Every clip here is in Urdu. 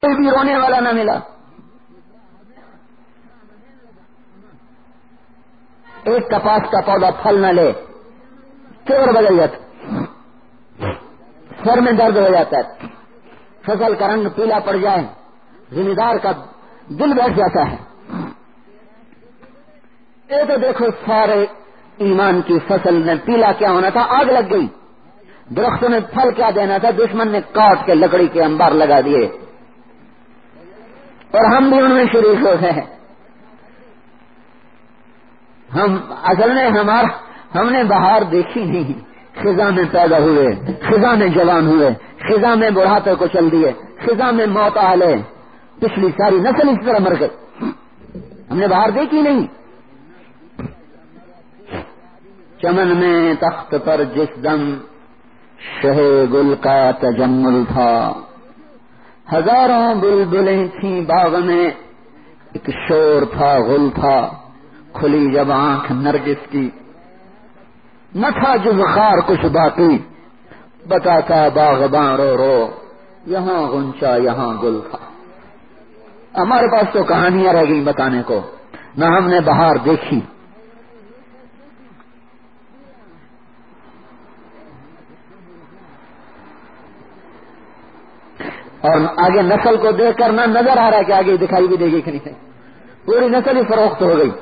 کوئی بھی رونے والا نہ ملا. ایک کپاس کا پودا پھل نہ لے، چور بدل جاتا، سر میں درد ہو جاتا ہے، فصل کا رنگ پیلا پڑ جائے، زمیندار کا دل بیٹھ جاتا ہے. یہ تو دیکھو سارے ایمان کی فصل میں پیلا کیا ہونا تھا، آگ لگ گئی. درختوں میں پھل کیا دینا تھا، دشمن نے کاٹ کے لکڑی کے انبار لگا دیے، اور ہم بھی ان میں شریک ہو گئے. ہم اصل میں ہم نے بہار دیکھی نہیں، خزاں میں پیدا ہوئے، خزاں میں جوان ہوئے، خزاں میں بڑھاپے کو چل دیے، خزاں میں موت آ لے. پچھلی ساری نسل اس طرح مر گئی، ہم نے بہار دیکھی نہیں. چمن میں تخت پر جس دم شہ گل کا تجمل تھا، ہزاروں بلبلیں تھیں باغ میں، ایک شور تھا غل تھا، کھلی جب آنکھ نرگس کی، نہ تھا جز خار کچھ باقی، بتاتا باغباں رو رو، یہاں غنچہ یہاں گل تھا. ہمارے پاس تو کہانیاں رہ گئی بتانے کو، نہ ہم نے بہار دیکھی. اور آگے نسل کو دیکھ کر نہ نظر آ رہا ہے کہ آگے دکھائی بھی دے گی کہ نہیں، پوری نسل ہی فروخت ہو گئی.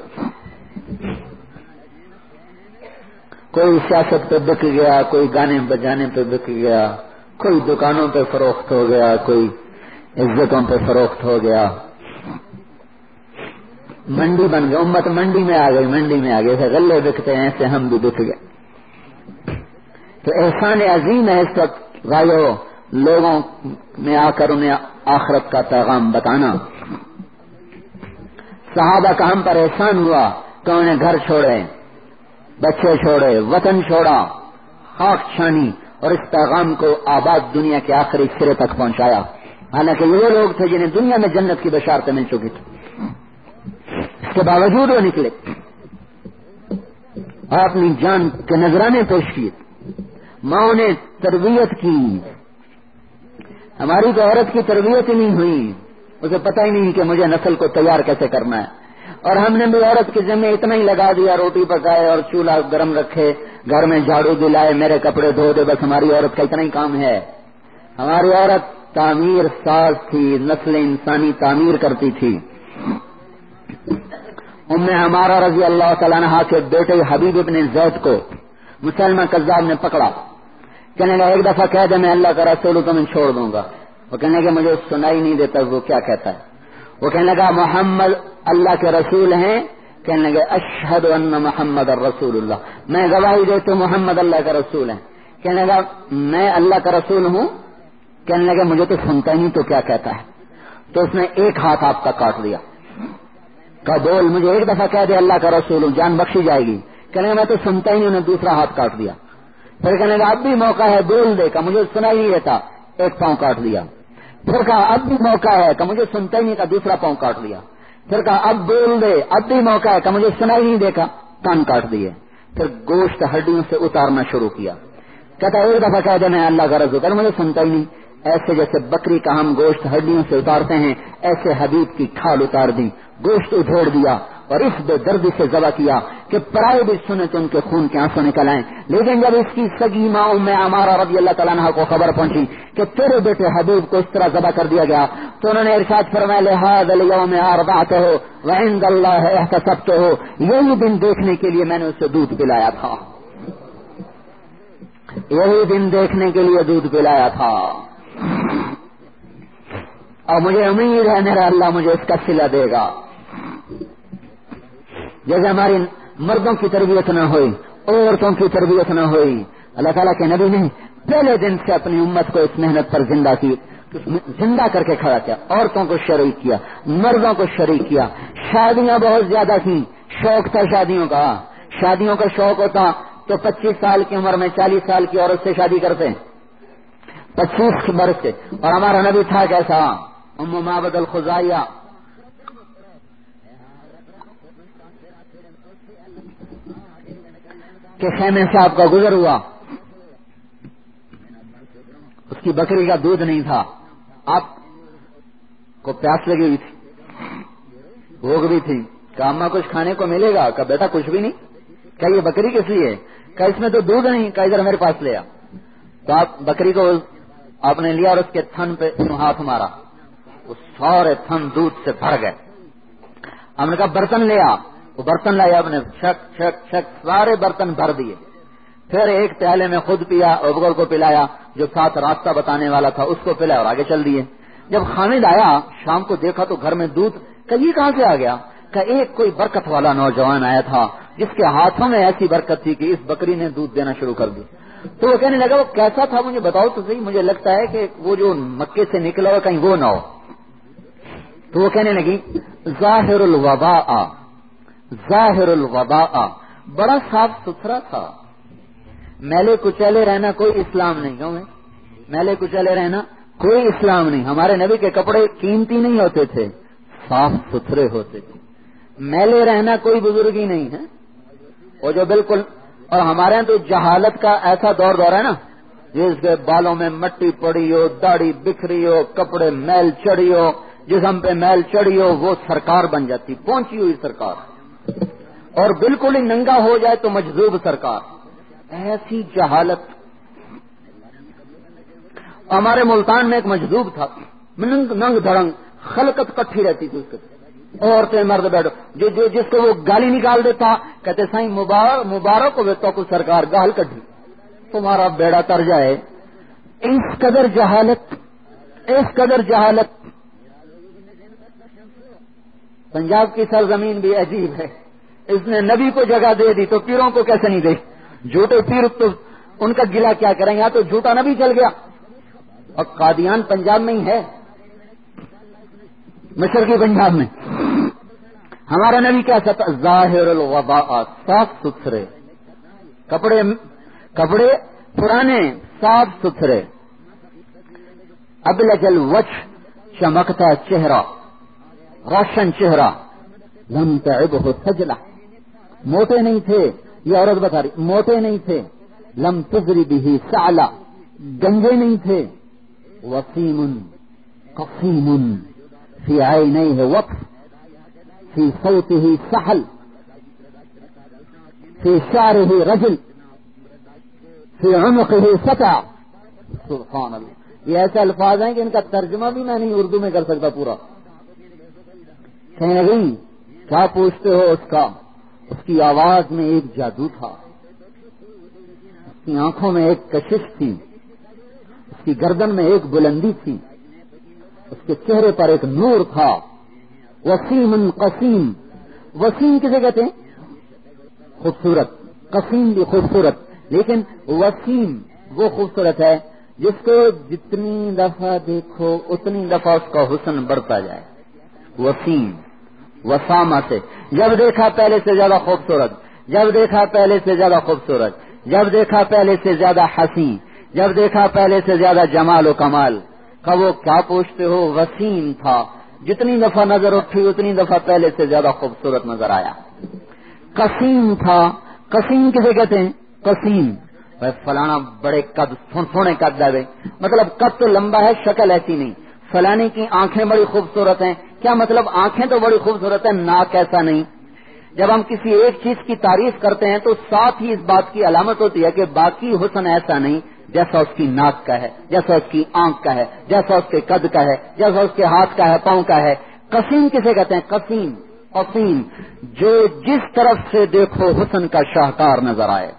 کوئی سیاست پہ بک گیا، کوئی گانے بجانے پہ بک گیا، کوئی دکانوں پہ فروخت ہو گیا، کوئی عزتوں پہ فروخت ہو گیا. منڈی بن گئی، امت منڈی میں آ گئی، منڈی میں آ گئی. ایسے غلے بکتے ہیں، ایسے ہم بھی بک گئے. تو احسان عظیم ہے اس وقت بھائیو لوگوں میں آ کر انہیں آخرت کا پیغام بتانا. صحابہ کا ہم پر احسان ہوا کہ انہیں گھر چھوڑے، بچے چھوڑے، وطن چھوڑا، خاک چھانی، اور اس پیغام کو آباد دنیا کے آخری سرے تک پہنچایا. حالانکہ وہ لوگ تھے جنہیں دنیا میں جنت کی بشارتیں مل چکی تھی، اس کے باوجود وہ نکلے اور اپنی جان کے نذرانے پیش کیے. ماں نے تربیت کی. ہماری تو عورت کی تربیت ہی نہیں ہوئی، اسے پتہ ہی نہیں کہ مجھے نسل کو تیار کیسے کرنا ہے. اور ہم نے بھی عورت کے ذمہ اتنا ہی لگا دیا، روٹی پکائے اور چولہا گرم رکھے، گھر میں جھاڑو دلائے، میرے کپڑے دھو دے، بس ہماری عورت کا اتنا ہی کام ہے. ہماری عورت تعمیر ساز تھی، نسل انسانی تعمیر کرتی تھی. ہمارا رضی اللہ تعالیٰ عنہ کے بیٹے حبیب ابن زید کو مسلمہ کذاب نے پکڑا. کہنے لگا ایک دفعہ کہہ دے میں اللہ کا رسول ہوں تو میں چھوڑ دوں گا. وہ کہنے لگا مجھے سنائی نہیں دیتا وہ کیا کہتا ہے. وہ کہنے لگا محمد اللہ کے رسول ہیں. کہنے لگے اشہد ان محمد الرسول اللہ، میں گواہی دیتا ہوں محمد اللہ کا رسول ہیں. کہنے لگا میں اللہ کا رسول ہوں. کہنے لگا مجھے تو سنتا ہی نہیں تو کیا کہتا ہے. تو اس نے ایک ہاتھ آپ کا کاٹ دیا، کہا بول مجھے ایک دفعہ کہہ دے اللہ کا رسول ہوں جان بخشی جائے گی. کہنے لگا میں تو سنتا ہی نہیں. انہیں دوسرا ہاتھ کاٹ دیا. پھر کہنے لگا اب بھی موقع ہے بول دے، کہ مجھے سنا ہی نہیں دیتا، ایک پاؤں کاٹ دیا. پھر کہا اب بھی موقع ہے، کہ مجھے سنتا ہی نہیں تھا، دوسرا پاؤں کاٹ دیا. پھر کہا اب بول دے، اب بھی موقع ہے، کہ مجھے سنا ہی نہیں دیکھا، کان کاٹ دیے. پھر گوشت ہڈیوں سے اتارنا شروع کیا. کہتا ایک دفعہ کہہ دے میں اللہ کا رسول، کہ مجھے سنتا ہی نہیں. ایسے جیسے بکری کا ہم گوشت ہڈیوں سے اتارتے ہیں، ایسے حبیب کی کھال اتار دی، گوشت ادھوڑ دیا اور اس بے دردی سے ذبح کیا کہ پرائے بھی سنے تو ان کے خون کے آنسو نکل آئیں. لیکن جب اس کی سگی ماں ام عمارہ رضی اللہ تعالیٰ عنہ کو خبر پہنچی کہ تیرے بیٹے حبیب کو اس طرح ذبح کر دیا گیا، تو انہوں نے ارشاد فرمایا لہذا الیوم ارضعتہ وعند اللہ احتسبتہ، یہی دن دیکھنے کے لیے میں نے اسے دودھ پلایا تھا، یہی دن دیکھنے کے لیے دودھ پلایا تھا. اور مجھے امید ہے میرا اللہ مجھے اس کا صلہ دے گا. جیسے ہماری مردوں کی تربیت نہ ہوئی، عورتوں کی تربیت نہ ہوئی، اللہ تعالیٰ کے نبی نے پہلے دن سے اپنی امت کو اس محنت پر زندہ کر کے کھڑا کیا. عورتوں کو شریک کیا، مردوں کو شریک کیا. شادیاں بہت زیادہ تھیں، شوق تھا شادیوں کا. شادیوں کا شوق ہوتا تو 25 سال کی عمر میں 40 سال کی عورت سے شادی کرتے، 25 برس سے. اور ہمارا نبی تھا کیسا؟ ام معبد الخزاعیہ کے خیمے سے آپ کا گزر ہوا، اس کی بکری کا دودھ نہیں تھا. آپ کو प्यास लगी हुई थी, भूख भी थी। कहा अम्मा कुछ खाने को मिलेगा? कहा बेटा कुछ भी नहीं। कहा ये बकरी किस लिए? कहा इसमें तो दूध नहीं। कहा इधर मेरे पास ले आ। तो आप बकरी को आपने लिया और उसके थन पे हाथ मारा, वो सारे थन दूध से भर गए। हमने कहा बर्तन ले आ। वो बर्तन लाया, आपने छक छक छक सारे बर्तन भर दिए। फिर एक प्याले में खुद पिया, अबगर को पिलाया, जो साथ रास्ता बताने वाला था उसको पिलाया और आगे चल दिए। जब हामिद आया शाम को देखा तो घर में दूध, कहीं कहां से आ गया? का एक कोई बरकत वाला नौजवान आया था जिसके हाथों में ऐसी बरकत थी कि इस बकरी ने दूध देना शुरू कर दी। तो वो कहने लगा वो कैसा था मुझे बताओ तो सही, मुझे लगता है कि वो जो मक्के से निकला हो कहीं वो ना हो। तो वो कहने लगी जाहिरुल वबाआ, जाहिरुल वबाआ, बड़ा साफ सुथरा था। मैले कुचैले रहना कोई इस्लाम नहीं। क्यों है मैले कुचैले रहना? कोई इस्लाम नहीं। हमारे नबी के कपड़े कीमती नहीं होते थे, साफ सुथरे होते थे। मैले रहना कोई बुजुर्गी नहीं है। और जो बिल्कुल, और हमारे यहाँ तो जहालत का ऐसा दौर है ना, जिसके बालों में मट्टी पड़ी हो, दाढ़ी बिखरी हो, कपड़े मैल चढ़ी हो, जिस्म पे मैल चढ़ी हो, वो सरकार बन जाती, पहुंची हुई सरकार। और बिल्कुल ही नंगा हो जाए तो मजदूब सरकार। ऐसी जहालत। हमारे मुल्तान में एक मजदूब था, नंग धड़ंग, खलकत कट्ठी रहती थी उसके, औरतें मर्द बैठो, जो जिसको वो गाली निकाल देता, कहते साईं मुबारक हो तो को सरकार गाल कट्ठी, तुम्हारा बेड़ा तर जाए। इस कदर जहालत, इस कदर जहालत। पंजाब की सरजमीन भी अजीब है, इसने नबी को जगह दे दी तो पीरों को कैसे नहीं दे? झूठे पीर तो उनका गिला क्या करेंगे? तो झूठा नबी चल गया। और कादियान पंजाब में ही है, मशरकी पंजाब में। हमारा नबी क्या था? जाहिरुल वबाआ, साफ सुथरे कपड़े पुराने साफ सुथरे। अबलजल वजह, चमकता चेहरा, रोशन चेहरा। लम तइबहु सजला, मोटे नहीं थे, ये औरत बता रही, मोटे नहीं थे। लम तुजरी बिही साला, गंजे नहीं थे। वसीमुन कसीमुन, फी ऐनैहि वक्फ, फी सौतिही सहल, फी शारिही रजल, फी उनुक़िही सता। सुब्हान अल्लाह। ये ऐसे अल्फाज हैं कि इनका तर्जुमा भी मैं नहीं उर्दू में कर सकता पूरा। कहने लगी क्या पूछते हो उसका? उसकी आवाज में एक जादू था, उसकी आंखों में एक कशिश थी, उसकी गर्दन में एक बुलंदी थी, उसके चेहरे पर एक नूर था। वसीम कसीम, वसीम किसे कहते हैं? खूबसूरत। कसीम भी खूबसूरत, लेकिन वसीम वो खूबसूरत है जिसको जितनी दफा देखो उतनी दफा उसका हुस्न बढ़ता जाए। वसीम, वसामा से, जब देखा पहले से ज्यादा खूबसूरत, जब देखा पहले से ज्यादा खूबसूरत, जब देखा पहले से ज्यादा हसी, जब देखा पहले से ज्यादा जमाल व कमाल। का वो क्या पूछते हो? वसीम था, जितनी दफा नजर उठी उतनी दफा पहले से ज्यादा खूबसूरत नजर आया। कसीम था, कसीम किसे कहते हैं? कसीम फलाना बड़े कद, सोने कद है, मतलब कद तो लंबा है, शक्ल ऐसी नहीं। फलाने की आंखें बड़ी खूबसूरत हैं, क्या मतलब? आंखें तो बड़ी खूबसूरत है, नाक ऐसा नहीं। जब हम किसी एक चीज की तारीफ करते हैं तो साथ ही इस बात की अलामत होती है कि बाकी हुस्न ऐसा नहीं जैसा उसकी नाक का है, जैसा उसकी आंख का है, जैसा उसके कद का है, जैसा उसके हाथ का है, पांव का है। कसीम किसे कहते हैं? कसीम, कसीम, जो जिस तरफ से देखो हुस्न का शाहकार नजर आए।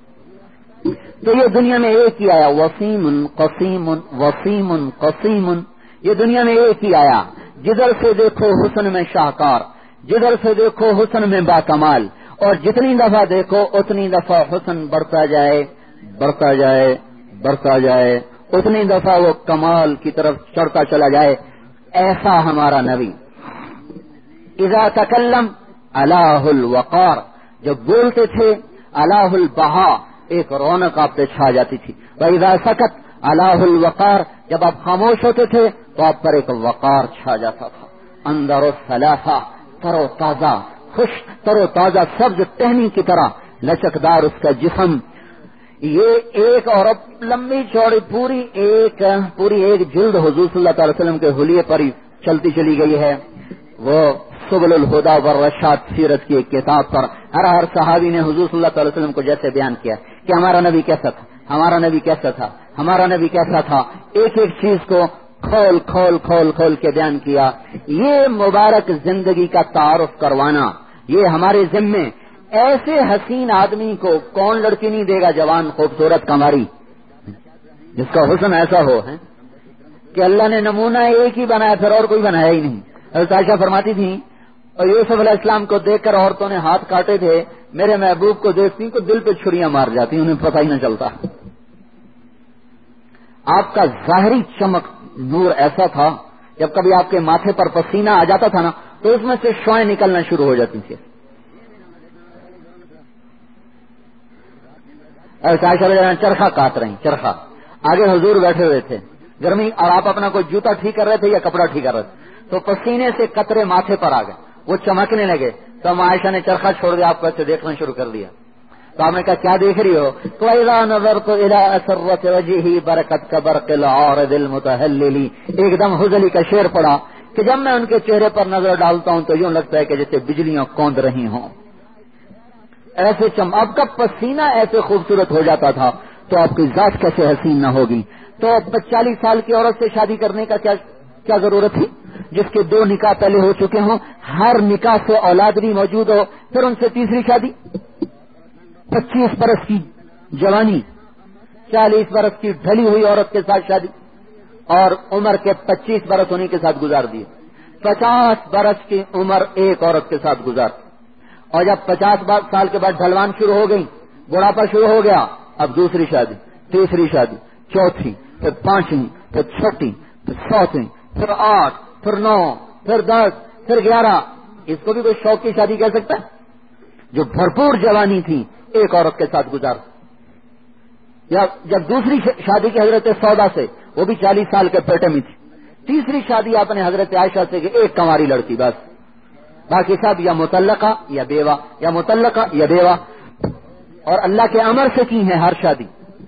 तो ये दुनिया में एक ही आया, वसीमुन कसीमुन, वसीमुन कसीमुन। ये दुनिया में एक ही आया, जिधर से देखो हुस्न में शाहकार, जिधर से देखो हुस्न में बाकमाल। और जितनी दफा देखो उतनी दफा हुस्न बढ़ता जाए, बढ़ता जाए, बढ़ता जाए, उतनी दफा वो कमाल की तरफ चढ़ता चला जाए। ऐसा हमारा नबी। इज़ा तकल्लम अलाहुल वक़ार, जब बोलते थे अलाहुल बहा, एक रौनक आप पे छा जाती थी। वइज़ा सकत अलाहुल वक़ार, जब आप खामोश होते थे तो आप पर एक वक़ार छा जाता था। अंदर सलासा, तरो ताजा, खुश तरो ताजा, सब्ज टहनी की तरह लचकदार उसका जिस्म। ये एक औरत लंबी चौड़ी पूरी एक जिल्द हुजूर सल्लल्लाहु अलैहि वसल्लम के हुलिये पर ही چلتی چلی گئی ہے. وہ سبل الہدا والرشاد سیرت کی ایک کتاب پر ہر صحابی نے حضور صلی اللہ علیہ وسلم کو جیسے بیان کیا کہ ہمارا نبی کیسا تھا, ہمارا نبی کیسا تھا, ہمارا نبی کیسا تھا, ایک ایک چیز کو کھول کھول کھول کھول کے بیان کیا. یہ مبارک زندگی کا تعارف کروانا یہ ہمارے ذمے. ایسے حسین آدمی کو کون لڑکی نہیں دے گا, جوان خوبصورت کماری جس کا حسن ایسا ہو ہے کہ اللہ نے نمونہ ایک ہی بنایا, پھر اور کوئی بنایا ہی نہیں. حضرت عائشہ فرماتی تھی اور یوسف علیہ السلام کو دیکھ کر عورتوں نے ہاتھ کاٹے تھے, میرے محبوب کو دیکھتی کو دل پہ چھریاں مار جاتی, انہیں پتہ ہی نہ چلتا. آپ کا ظاہری چمک نور ایسا تھا جب کبھی آپ کے ماتھے پر پسینہ آ جاتا تھا نا تو اس میں سے شوائیں نکلنا شروع ہو جاتی تھی. چرخا کاٹ رہی, چرخا آگے حضور بیٹھے ہوئے تھے گرمی, اور آپ اپنا کوئی جوتا ٹھیک کر رہے تھے یا کپڑا ٹھیک کر رہے تھے, تو پسینے سے قطرے ماتھے پر آ گئے, وہ چمکنے لگے. تو عائشہ نے چرخا چھوڑ دیا, آپ کو ایسے دیکھنا شروع کر دیا. تو آپ نے کہا کیا دیکھ رہی ہو؟ وَإِذَا نَظَرْتُ إِلَىٰ أَسَرَّةِ وَجْهِهِ بَرَكَتْ كَبَرْقِ الْعَارِضِ الْمُتَهَلِّلِ. ایک دم حضلی کا شعر پڑا کہ جب میں ان کے چہرے پر نظر ڈالتا ہوں تو یوں لگتا ہے کہ جیسے بجلیاں کوند رہی ہوں. ایسے اب کا پسینہ ایسے خوبصورت ہو جاتا تھا تو آپ کی ذات کیسے حسین نہ ہوگی. تو 40 سال کی عورت سے شادی کرنے کا کیا ضرورت تھی جس کے 2 نکاح پہلے ہو چکے ہوں, ہر نکاح سے اولاد بھی موجود ہو, پھر ان سے تیسری شادی. 25 برس کی جوانی, 40 برس کی ڈھلی ہوئی عورت کے ساتھ شادی, اور عمر کے 25 برس انہیں کے ساتھ گزار دیے. 50 برس کی عمر ایک عورت کے ساتھ گزار, اور جب 50 سال کے بعد ڈھلوان شروع ہو گئی, بڑھاپا شروع ہو گیا, اب دوسری شادی, تیسری شادی, چوتھی, پھر 5ویں, پھر 6ٹھی, پھر 7ویں, پھر 8, پھر 9, پھر 10, پھر 11. اس کو بھی کوئی شوق کی شادی کہہ سکتا ہے؟ جو بھرپور جوانی تھی ایک عورت کے ساتھ گزار. یا جب دوسری شادی کی حضرت سودا سے, وہ بھی 40 سال کے پیٹے میں تھی. تیسری شادی آپ نے حضرت عائشہ سے کہ ایک کنواری لڑکی بس, باقی سب یا مطلقہ یا بیوہ, یا مطلقہ یا بیوہ, اور اللہ کے امر سے کی ہیں ہر شادی.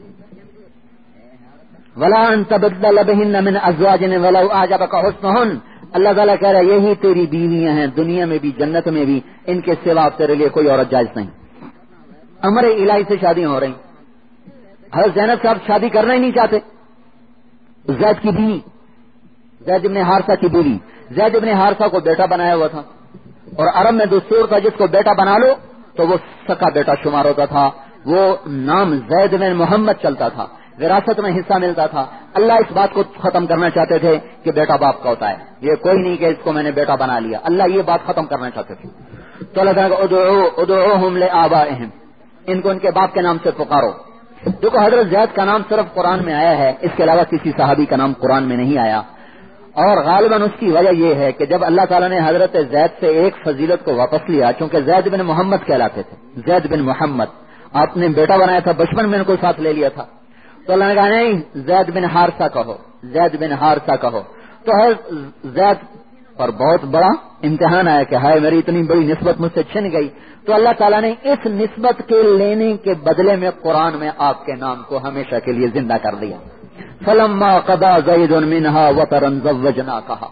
وَلَا أَن تَبَدَّلَ بِهِنَّ مِنْ أَزْوَاجٍ وَلَوْ أَعْجَبَكَ حُسْنُهُنَّ. اللہ تعالیٰ کہہ رہا ہے یہی تیری بیویاں ہیں, دنیا میں بھی جنت میں بھی, ان کے سوا تیرے لیے کوئی عورت جائز نہیں. امر الہی سے شادی ہو رہی. حضرت زینب صاحب شادی کرنا ہی نہیں چاہتے. زید کی بیوی, زید ابن حارثہ کی بیوی, زید ابن حارثہ کو بیٹا بنایا ہوا تھا, اور عرب میں دستور تھا جس کو بیٹا بنا لو تو وہ سکا بیٹا شمار ہوتا تھا. وہ نام زید بن محمد چلتا تھا, وراثت میں حصہ ملتا تھا. اللہ اس بات کو ختم کرنا چاہتے تھے کہ بیٹا باپ کا ہوتا ہے, یہ کوئی نہیں کہ اس کو میں نے بیٹا بنا لیا. اللہ یہ بات ختم کرنا چاہتے تھے. تو اللہ تعالیٰ ادعوہم لآبائہم, ان کو ان کے باپ کے نام سے پکارو. دیکھو حضرت زید کا نام صرف قرآن میں آیا ہے, اس کے علاوہ کسی صحابی کا نام قرآن میں نہیں آیا. اور غالباً اس کی وجہ یہ ہے کہ جب اللہ تعالیٰ نے حضرت زید سے ایک فضیلت کو واپس لیا, چونکہ زید بن محمد کہلاتے تھے, زید بن محمد آپ نے بیٹا بنایا تھا, بچپن میں ان کو ساتھ لے لیا تھا, تو اللہ نے کہا نہیں زید بن حارثہ کہو, زید بن حارثہ کہو. تو زید پر بہت بڑا امتحان آیا کہ ہائے میری اتنی بڑی نسبت مجھ سے چھن گئی. تو اللہ تعالیٰ نے اس نسبت کے لینے کے بدلے میں قرآن میں آپ کے نام کو ہمیشہ کے لیے زندہ کر دیا. فلما قضى زید منها وطرا زوجناکها.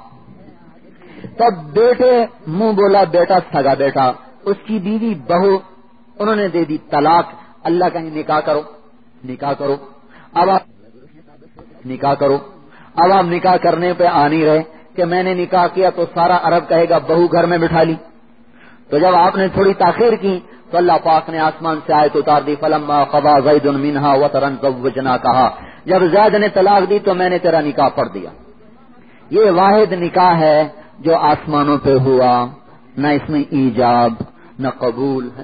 تب بیٹے منہ بولا بیٹا سگا بیٹا, اس کی بیوی بہو, انہوں نے دے دی طلاق. اللہ کہیں نکاح کرو, نکاح کرو. اب آپ نکاح کرو. اب آپ نکاح کرنے پہ آ نہیں رہے کہ میں نے نکاح کیا تو سارا عرب کہے گا بہو گھر میں بٹھا لی. تو جب آپ نے تھوڑی تاخیر کی تو اللہ پاک نے آسمان سے آیت اتار دی, فلما قضى زید منها وطرا زوجناکها. جب زید نے طلاق دی تو میں نے تیرا نکاح پڑھ دیا. یہ واحد نکاح ہے جو آسمانوں پہ ہوا, نہ اس میں ایجاب نہ قبول ہے,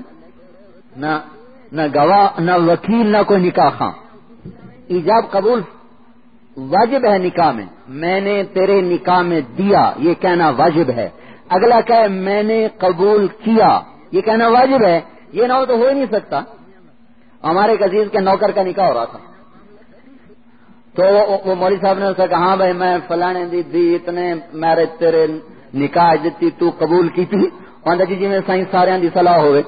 نہ گواہ نہ وکیل نہ کوئی نکاح خاں. ایجاب قبول واجب ہے نکاح میں, میں نے تیرے نکاح میں دیا یہ کہنا واجب ہے. اگلا کہے میں نے قبول کیا یہ کہنا واجب ہے, یہ نہ ہو تو ہو ہی نہیں سکتا. ہمارے ایک عزیز کے نوکر کا نکاح ہو رہا تھا, تو وہ مولوی صاحب نے اسے کہا ہاں بھائی میں فلانے دی اتنے میرے تیرے نکاح جتنی تو قبول کی تھی وہاں جی میں سائیں سارے دی صلاح ہوئے.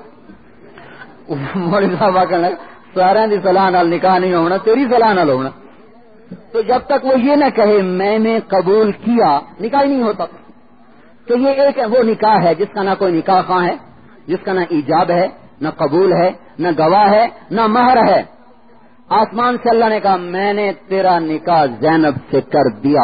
مولوی صاحب کہنے لگا سارے دی صلاح نال نکاح نہیں ہونا, تیری صلاح نال ہونا. تو جب تک وہ یہ نہ کہے میں نے قبول کیا، نکاح ہی نہیں ہوتا. تو یہ ایک وہ نکاح ہے جس کا نہ کوئی نکاح خواہ ہے، جس کا نہ ایجاب ہے، نہ قبول ہے، نہ گواہ ہے، نہ مہر ہے. آسمان سے اللہ نے کہا میں نے تیرا نکاح زینب سے کر دیا.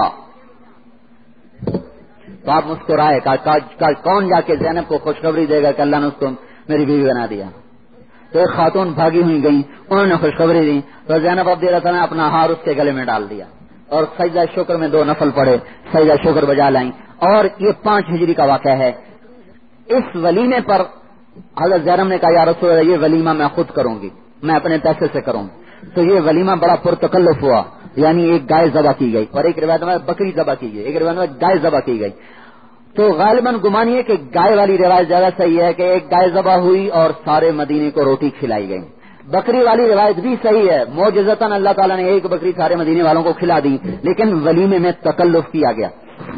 تو آپ مسکرائے، کہا کون جا کے زینب کو خوشخبری دے گا کہ اللہ نے اس کو میری بیوی بنا دیا. تو ایک خاتون بھاگی ہوئی گئی، انہوں نے خوشخبری دی. تو زینب رضی اللہ عنہا نے اپنا ہار اس کے گلے میں ڈال دیا اور سجدہ شکر میں 2 نفل پڑے، سجدہ شکر بجا لائیں. اور یہ 5 ہجری کا واقعہ ہے. اس ولیمے پر حضرت زینب نے کہا یا رسول اللہ یہ ولیمہ میں خود کروں گی، میں اپنے پیسے سے کروں گی. تو یہ ولیمہ بڑا پرتکلف ہوا، یعنی ایک گائے ذبح کی گئی اور ایک روایت میں بکری ذبح کی گئی، ایک روایت میں گائے ذبح کی گئی. تو غالباً گمان یہ کہ گائے والی روایت زیادہ صحیح ہے کہ ایک گائے ذبح ہوئی اور سارے مدینے کو روٹی کھلائی گئی. بکری والی روایت بھی صحیح ہے، معجزتاً اللہ تعالیٰ نے ایک بکری سارے مدینے والوں کو کھلا دی، لیکن ولیمے میں تکلف کیا گیا.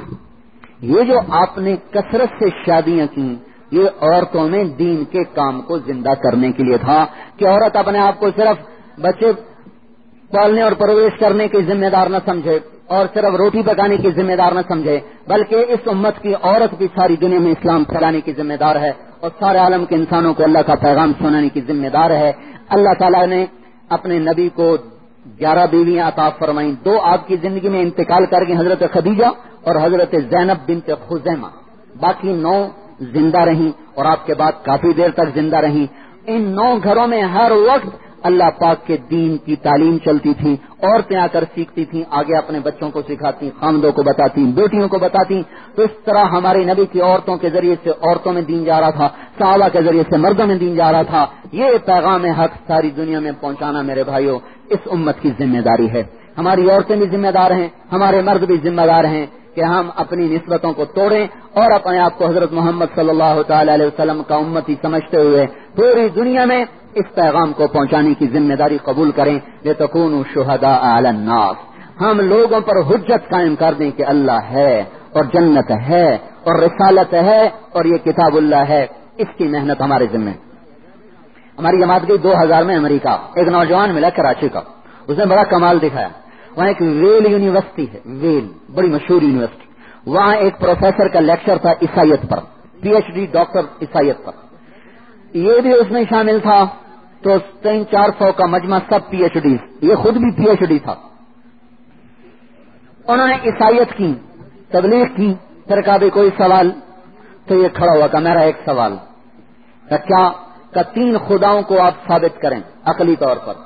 یہ جو آپ نے کثرت سے شادیاں کی، یہ عورتوں میں دین کے کام کو زندہ کرنے کے لیے تھا کہ عورت اپنے آپ کو صرف بچے پالنے اور پرورش کرنے کی ذمہ دار نہ سمجھے اور صرف روٹی پکانے کی ذمہ دار نہ سمجھے، بلکہ اس امت کی عورت بھی ساری دنیا میں اسلام پھیلانے کی ذمہ دار ہے اور سارے عالم کے انسانوں کو اللہ کا پیغام سنانے کی ذمہ دار ہے. اللہ تعالیٰ نے اپنے نبی کو 11 بیویاں عطا فرمائیں. 2 آپ کی زندگی میں انتقال کر گئی، حضرت خدیجہ اور حضرت زینب بنت خزیمہ. باقی 9 زندہ رہیں اور آپ کے بعد کافی دیر تک زندہ رہیں. ان 9 گھروں میں ہر وقت اللہ پاک کے دین کی تعلیم چلتی تھی. عورتیں آ کر سیکھتی تھیں، آگے اپنے بچوں کو سکھاتی، خامدوں کو بتاتی، بیٹیوں کو بتاتی. تو اس طرح ہمارے نبی کی عورتوں کے ذریعے سے عورتوں میں دین جا رہا تھا، صحابہ کے ذریعے سے مردوں میں دین جا رہا تھا. یہ پیغام حق ساری دنیا میں پہنچانا میرے بھائیوں اس امت کی ذمہ داری ہے. ہماری عورتیں بھی ذمہ دار ہیں، ہمارے مرد بھی ذمہ دار ہیں کہ ہم اپنی نسبتوں کو توڑیں اور اپنے آپ کو حضرت محمد صلی اللہ تعالی علیہ وسلم کا امتی سمجھتے ہوئے پوری دنیا میں اس پیغام کو پہنچانے کی ذمہ داری قبول کریں. لتکونوا شہداء علی الناس، ہم لوگوں پر حجت قائم کر دیں کہ اللہ ہے اور جنت ہے اور رسالت ہے اور یہ کتاب اللہ ہے. اس کی محنت ہمارے ذمہ. ہماری جماعت گئی 2000 میں امریکہ. ایک نوجوان ملا کراچی کا، اس نے بڑا کمال دکھایا. وہاں ایک ویل یونیورسٹی ہے، ویل بڑی مشہور یونیورسٹی. وہاں ایک پروفیسر کا لیکچر تھا عیسائیت پر، پی ایچ ڈی ڈاکٹر عیسائیت پر. یہ بھی اس میں شامل تھا. تو 300-400 کا مجمع سب پی ایچ ڈیز، یہ خود بھی پی ایچ ڈی تھا. انہوں نے عیسائیت کی، تبلیغ کی. پھر کہا بھی کوئی سوال؟ تو یہ کھڑا ہوا کہ میرا ایک سوال. کیا کہ 3 خداؤں کو آپ ثابت کریں عقلی طور پر.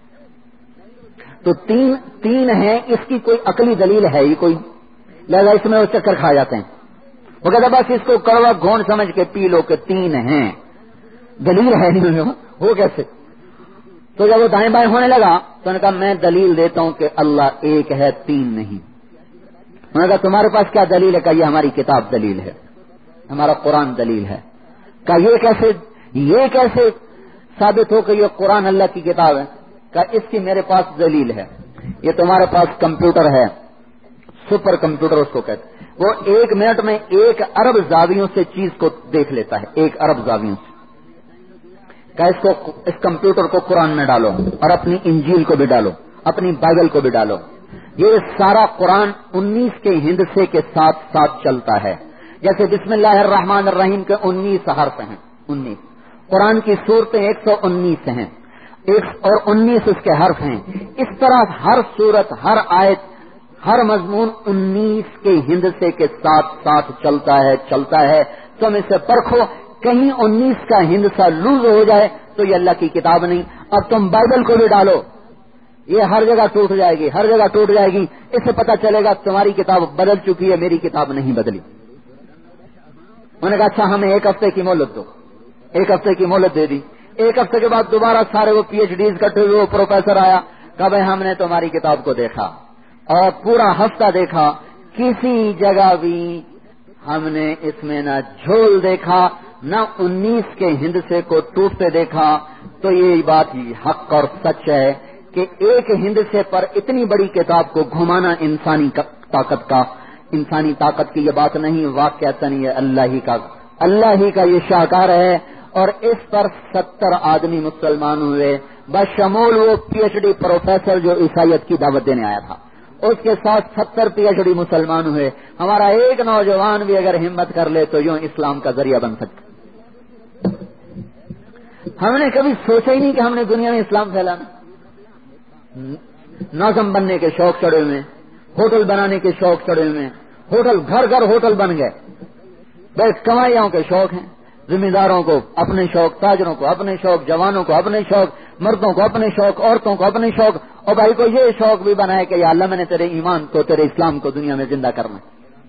تو 3 ہیں، اس کی کوئی عقلی دلیل ہے ہی کوئی؟ لہذا اس میں وہ چکر کھا جاتے ہیں. وہ کہتا بس اس کو کڑوا گھونڈ سمجھ کے پی لو کہ 3 ہیں، دلیل ہے نہیں وہ کیسے. تو جب وہ دائیں بائیں ہونے لگا تو نے کہا میں دلیل دیتا ہوں کہ اللہ ایک ہے 3 نہیں. انہوں نے کہا تمہارے پاس کیا دلیل ہے؟ کہ یہ ہماری کتاب دلیل ہے، ہمارا قرآن دلیل ہے. کہ یہ کیسے ثابت ہو کہ یہ قرآن اللہ کی کتاب ہے؟ کہ اس کی میرے پاس دلیل ہے. یہ تمہارے پاس کمپیوٹر ہے، سپر کمپیوٹر اس کو کہتے ہیں. وہ 1 منٹ میں 1 ارب زاویوں سے چیز کو دیکھ لیتا ہے، 1 ارب زاویوں سے. کہ اس کمپیوٹر کو قرآن میں ڈالو اور اپنی انجیل کو بھی ڈالو، اپنی بائبل کو بھی ڈالو. یہ سارا قرآن 19 کے ہندسے کے ساتھ ساتھ چلتا ہے. جیسے بسم اللہ الرحمن الرحیم کے 19 حرف ہیں، 19 قرآن کی سورتیں 119 ہیں، اور 19 اس کے حرف ہیں. اس طرح ہر سورت، ہر آیت، ہر مضمون 19 کے ہندسے کے ساتھ ساتھ چلتا ہے. تم اسے پرکھو، کہیں 19 کا ہندسہ لوز ہو جائے تو یہ اللہ کی کتاب نہیں. اب تم بائبل کو بھی ڈالو، یہ ہر جگہ ٹوٹ جائے گی، ہر جگہ ٹوٹ جائے گی. اس سے پتہ چلے گا تمہاری کتاب بدل چکی ہے، میری کتاب نہیں بدلی. انہوں نے کہا اچھا ہمیں 1 ہفتے کی مہلت دو. 1 ہفتے کی مہلت دے دی. 1 ہفتے کے بعد دوبارہ سارے وہ پی ایچ ڈیز اکٹھے ہوئے، وہ پروفیسر آیا کہ بھائی ہم نے تمہاری کتاب کو دیکھا اور پورا ہفتہ دیکھا، کسی جگہ بھی ہم نے اس میں نہ جھول دیکھا نہ 19 کے ہندسے کو ٹوٹتے دیکھا. تو یہ بات حق اور سچ ہے کہ ایک ہندسے پر اتنی بڑی کتاب کو گھمانا انسانی طاقت کی یہ بات نہیں، واقعہ نہیں ہے، اللہ ہی کا یہ شاہکار ہے. اور اس پر 70 آدمی مسلمان ہوئے، بشمول وہ پی ایچ ڈی پروفیسر جو عیسائیت کی دعوت دینے آیا تھا. اس کے ساتھ 70 PhD مسلمان ہوئے. ہمارا ایک نوجوان بھی اگر ہمت کر لے تو یوں اسلام کا ذریعہ بن سکتا. ہم نے کبھی سوچا ہی نہیں کہ ہم نے دنیا میں اسلام پھیلانا. ناظم بننے کے شوق چڑھے ہوئے, ہوٹل بنانے کے شوق چڑھے ہوئے, ہوٹل گھر گھر ہوٹل بن گئے. بس کمائیوں کے شوق ہیں, ذمہ داروں کو اپنے شوق, تاجروں کو اپنے شوق, جوانوں کو اپنے شوق, مردوں کو اپنے شوق, عورتوں کو اپنے شوق, اور بھائی کو یہ شوق بھی بنا ہے کہ یا اللہ میں نے تیرے ایمان کو, تیرے اسلام کو دنیا میں زندہ کرنا.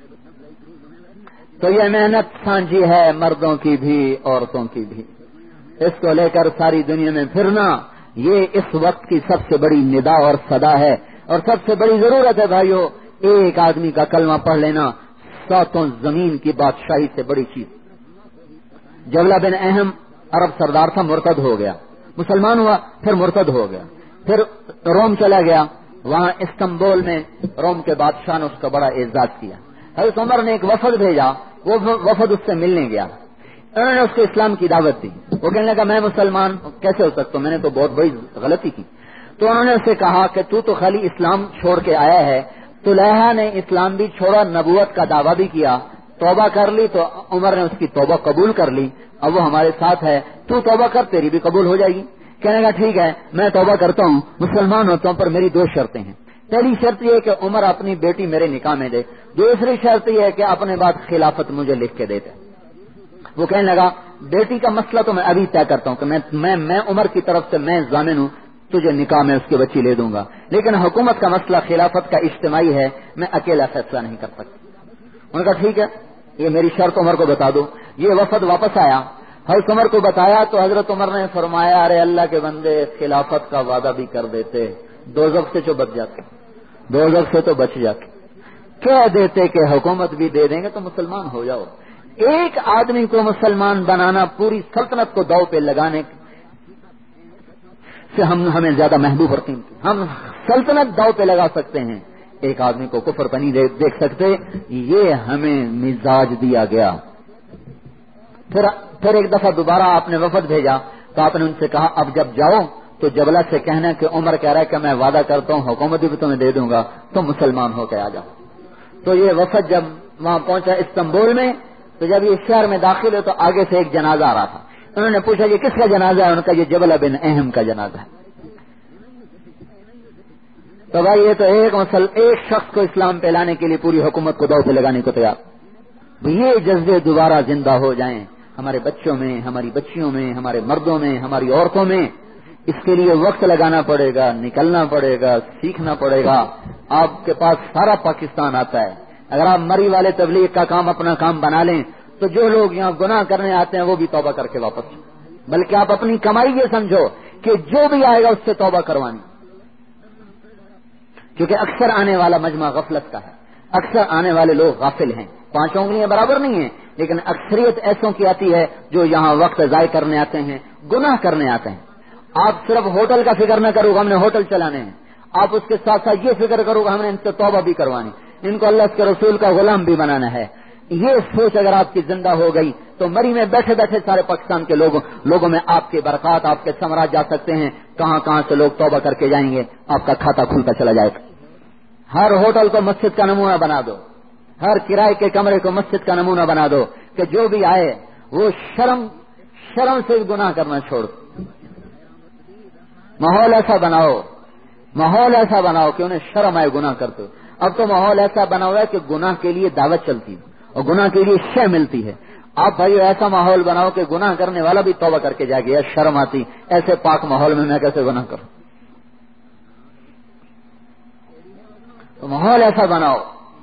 تو یہ محنت سانجھی ہے مردوں کی بھی عورتوں کی بھی. اس کو لے کر ساری دنیا میں پھرنا یہ اس وقت کی سب سے بڑی ندا اور صدا ہے, اور سب سے بڑی ضرورت ہے بھائیو. ایک آدمی کا کلمہ پڑھ لینا ساتوں زمین کی بادشاہی سے بڑی چیز. جبلہ بن اہم عرب سردار تھا, مرتد ہو گیا, مسلمان ہوا, پھر مرتد ہو گیا, پھر روم چلا گیا. وہاں استنبول میں روم کے بادشاہ نے اس کا بڑا اعزاز کیا. حضرت عمر نے ایک وفد بھیجا, وہ وفد اس سے ملنے گیا. انہوں نے اس کو اسلام کی دعوت دی. وہ کہنے لگا میں مسلمان کیسے ہو سکتا ہوں, میں نے تو بہت بڑی غلطی کی. تو انہوں نے اسے کہا کہ تو خالی اسلام چھوڑ کے آیا ہے. طلحہ نے اسلام بھی چھوڑا, نبوت کا دعویٰ بھی کیا, توبہ کر لی, تو عمر نے اس کی توبہ قبول کر لی. اب وہ ہمارے ساتھ ہے, تو توبہ کر, تیری بھی قبول ہو جائے گی. کہنے لگا ٹھیک ہے میں توبہ کرتا ہوں, مسلمان ہوتا ہوں, پر میری 2 شرطیں ہیں. پہلی شرط یہ ہے کہ عمر اپنی بیٹی میرے نکاح میں دے. دوسری شرط یہ ہے کہ اپنے بعد خلافت مجھے لکھ کے دے دے. وہ کہنے لگا بیٹی کا مسئلہ تو میں ابھی طے کرتا ہوں کہ میں عمر کی طرف سے میں ضامن ہوں, تجھے نکاح میں اس کی بچی لے دوں گا, لیکن حکومت کا مسئلہ خلافت کا اجتماعی ہے, میں اکیلا فیصلہ نہیں کر سکتا. انہوں نے کہا ٹھیک ہے یہ میری شرط عمر کو بتا دو. یہ وفد واپس آیا, حضرت عمر کو بتایا تو حضرت عمر نے فرمایا ارے اللہ کے بندے خلافت کا وعدہ بھی کر دیتے, دوزخ سے جو بچ جاتے, دوزخ سے تو بچ جاتے, کہہ دیتے کہ حکومت بھی دے دیں گے تو مسلمان ہو جاؤ. ایک آدمی کو مسلمان بنانا پوری سلطنت کو داؤ پہ لگانے سے ہمیں زیادہ محبوب اور قیمتی. ہم سلطنت داؤ پہ لگا سکتے ہیں, ایک آدمی کو کفر پہ نہیں دیکھ سکتے. یہ ہمیں مزاج دیا گیا. پھر ایک دفعہ دوبارہ آپ نے وفد بھیجا تو آپ نے ان سے کہا اب جب جاؤ تو جبلہ سے کہنا کہ عمر کہہ رہا ہے کہ میں وعدہ کرتا ہوں حکومت بھی تمہیں دے دوں گا, تو مسلمان ہو کے آ جاؤ. تو یہ وفد جب وہاں پہنچا استنبول میں, تو جب یہ شہر میں داخل ہو تو آگے سے ایک جنازہ آ رہا تھا. انہوں نے پوچھا یہ کس کا جنازہ ہے؟ ان کا یہ جبلہ بن اہم کا جنازہ ہے. تو بھائی یہ تو ایک شخص کو اسلام پہ لانے کے لیے پوری حکومت کو داؤ پہ لگانے کو تیار. یہ جذبے دوبارہ زندہ ہو جائیں ہمارے بچوں میں, ہماری بچیوں میں, ہمارے مردوں میں, ہماری عورتوں میں. اس کے لیے وقت لگانا پڑے گا, نکلنا پڑے گا, سیکھنا پڑے گا. آپ کے پاس سارا پاکستان آتا ہے. اگر آپ مری والے تبلیغ کا کام اپنا کام بنا لیں تو جو لوگ یہاں گناہ کرنے آتے ہیں وہ بھی توبہ کر کے واپس, بلکہ آپ اپنی کمائی یہ سمجھو کہ جو بھی آئے گا اس سے توبہ کروانی. کیونکہ اکثر آنے والا مجمع غفلت کا ہے, اکثر آنے والے لوگ غافل ہیں. 5 انگلیاں برابر نہیں ہیں, لیکن اکثریت ایسوں کی آتی ہے جو یہاں وقت ضائع کرنے آتے ہیں, گناہ کرنے آتے ہیں. آپ صرف ہوٹل کا فکر نہ کرو ہم نے ہوٹل چلانے ہیں, آپ اس کے ساتھ ساتھ یہ فکر کرو ہم نے ان سے توبہ بھی کروانی, ان کو اللہ کے رسول کا غلام بھی بنانا ہے. یہ سوچ اگر آپ کی زندہ ہو گئی تو مری میں بیٹھے بیٹھے سارے پاکستان کے لوگوں میں آپ کے برکات, آپ کے ثمرات جا سکتے ہیں. کہاں کہاں سے لوگ توبہ کر کے جائیں گے, آپ کا کھاتا کھلتا چلا جائے گا. ہر ہوٹل کو مسجد کا نمونہ بنا دو, ہر کرائے کے کمرے کو مسجد کا نمونہ بنا دو کہ جو بھی آئے وہ شرم سے گناہ کرنا چھوڑ دو. ماحول ایسا بناؤ کہ انہیں شرم آئے گناہ کرتے. اب تو ماحول ایسا بنا ہوا ہے کہ گناہ کے لیے دعوت چلتی ہے اور گناہ کے لیے شے ملتی ہے. آپ بھائی ایسا ماحول بناؤ کہ گناہ کرنے والا بھی توبہ کر کے جائے گا, شرم آتی ایسے پاک ماحول میں کیسے گناہ کروں. تو ماحول ایسا بناؤ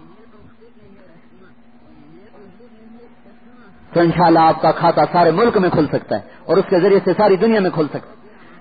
تو انشاءاللہ آپ کا کھاتا سارے ملک میں کھل سکتا ہے اور اس کے ذریعے سے ساری دنیا میں کھل سکتا ہے.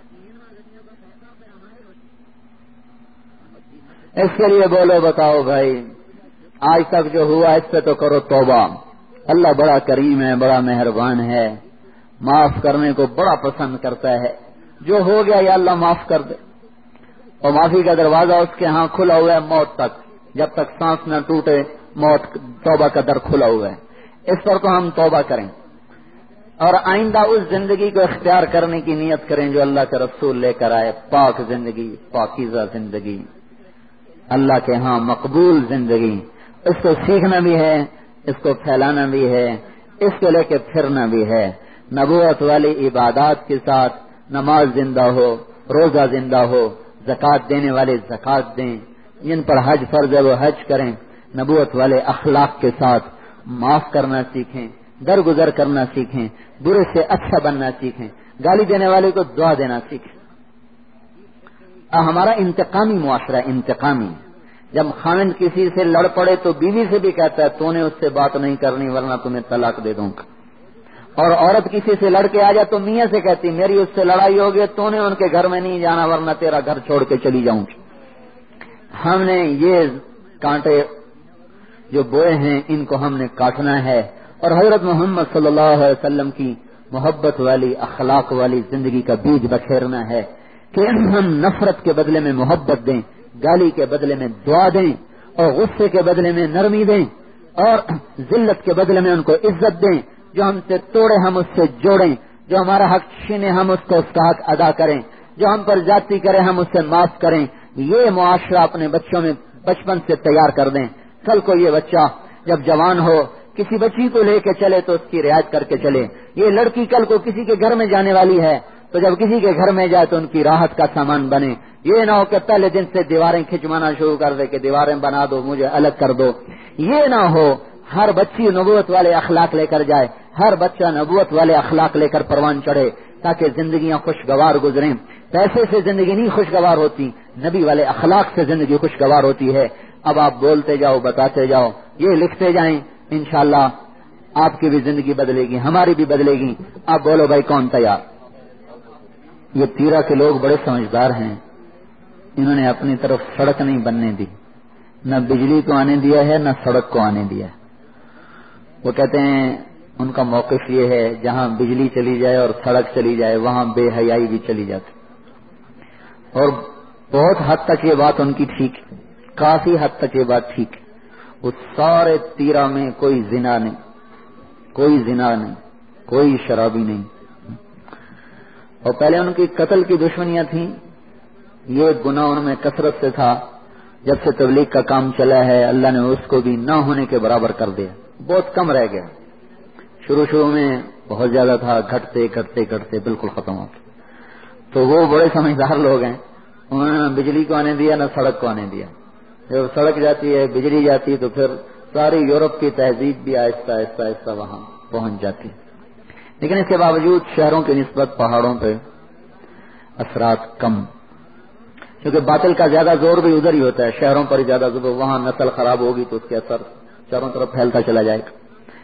اس کے لیے بولو بتاؤ بھائی, آج تک جو ہوا اس پہ تو کرو توبہ. اللہ بڑا کریم ہے, بڑا مہربان ہے, معاف کرنے کو بڑا پسند کرتا ہے. جو ہو گیا یا اللہ معاف کر دے, اور معافی کا دروازہ اس کے ہاں کھلا ہوا ہے موت تک. جب تک سانس نہ ٹوٹے موت, توبہ کا در کھلا ہوا ہے. اس پر تو ہم توبہ کریں اور آئندہ اس زندگی کو اختیار کرنے کی نیت کریں جو اللہ کے رسول لے کر آئے, پاک زندگی, پاکیزہ زندگی. اللہ کے ہاں مقبول زندگی، اس کو سیکھنا بھی ہے، اس کو پھیلانا بھی ہے، اس کو لے کے پھرنا بھی ہے۔ نبوت والی عبادات کے ساتھ نماز زندہ ہو، روزہ زندہ ہو، زکوٰۃ دینے والے زکوٰۃ دیں، جن پر حج فرض ہے وہ حج کریں، نبوت والے اخلاق کے ساتھ معاف کرنا سیکھیں، درگزر کرنا سیکھیں، برے سے اچھا بننا سیکھیں، گالی دینے والے کو دعا دینا سیکھیں۔ ہمارا انتقامی معاشرہ، انتقامی، جب خاوند کسی سے لڑ پڑے تو بیوی سے بھی کہتا ہے تو نے اس سے بات نہیں کرنی ورنہ تمہیں طلاق دے دوں گا، اور عورت کسی سے لڑ کے آ جائے تو میاں سے کہتی میری اس سے لڑائی ہوگی تو نے ان کے گھر میں نہیں جانا ورنہ تیرا گھر چھوڑ کے چلی جاؤں گی۔ ہم نے یہ کانٹے جو بوئے ہیں ان کو ہم نے کاٹنا ہے، اور حضرت محمد صلی اللہ علیہ وسلم کی محبت والی اخلاق والی زندگی کا بیج بکھیرنا ہے کہ ہم نفرت کے بدلے میں محبت دیں، گالی کے بدلے میں دعا دیں، اور غصے کے بدلے میں نرمی دیں، اور ذلت کے بدلے میں ان کو عزت دیں۔ جو ہم سے توڑے ہم اس سے جوڑیں، جو ہمارا حق چھینے ہم اس کو اس کا حق ادا کریں، جو ہم پر زیادتی کرے ہم اس سے معاف کریں۔ یہ معاشرہ اپنے بچوں میں بچپن سے تیار کر دیں۔ کل کو یہ بچہ جب جوان ہو کسی بچی کو لے کے چلے تو اس کی رعایت کر کے چلے۔ یہ لڑکی کل کو کسی کے گھر میں جانے والی ہے تو جب کسی کے گھر میں جائے تو ان کی راحت کا سامان بنے۔ یہ نہ ہو کہ پہلے دن سے دیواریں کھچوانا شروع کر دے کہ دیواریں بنا دو، مجھے الگ کر دو۔ یہ نہ ہو، ہر بچی نبوت والے اخلاق لے کر جائے، ہر بچہ نبوت والے اخلاق لے کر پروان چڑھے تاکہ زندگیاں خوشگوار گزریں۔ پیسے سے زندگی نہیں خوشگوار ہوتی، نبی والے اخلاق سے زندگی خوشگوار ہوتی ہے۔ اب آپ بولتے جاؤ، بتاتے جاؤ، یہ لکھتے جائیں، انشاءاللہ آپ کی بھی زندگی بدلے گی، ہماری بھی بدلے گی۔ آپ بولو بھائی کون تیار؟ یہ تیرا کے لوگ بڑے سمجھدار ہیں، انہوں نے اپنی طرف سڑک نہیں بننے دی، نہ بجلی کو آنے دیا ہے نہ سڑک کو آنے دیا ہے۔ وہ کہتے ہیں ان کا موقف یہ ہے جہاں بجلی چلی جائے اور سڑک چلی جائے وہاں بے حیائی بھی چلی جاتی، اور بہت حد تک یہ بات ان کی ٹھیک ہے، کافی حد تک یہ بات ٹھیک ہے۔ اس سارے تیرا میں کوئی زنا نہیں، کوئی زنا نہیں، کوئی شرابی نہیں، اور پہلے ان کی قتل کی دشمنیاں تھیں، یہ گناہ ان میں کثرت سے تھا۔ جب سے تبلیغ کا کام چلا ہے اللہ نے اس کو بھی نہ ہونے کے برابر کر دیا، بہت کم رہ گیا۔ شروع میں بہت زیادہ تھا، گھٹتے گھٹتے گھٹتے بالکل ختم ہو گیا۔ تو وہ بڑے سمجھدار لوگ ہیں، انہوں نے نہ بجلی کو آنے دیا نہ سڑک کو آنے دیا۔ جب سڑک جاتی ہے، بجلی جاتی ہے تو پھر ساری یورپ کی تہذیب بھی آہستہ آہستہ آہستہ وہاں پہنچ جاتی ہے۔ لیکن اس کے باوجود شہروں کی نسبت پہاڑوں پہ اثرات کم، کیونکہ باطل کا زیادہ زور بھی ادھر ہی ہوتا ہے، شہروں پر ہی زیادہ زور، وہاں نسل خراب ہوگی تو اس کے اثر چاروں طرف پھیلتا چلا جائے گا۔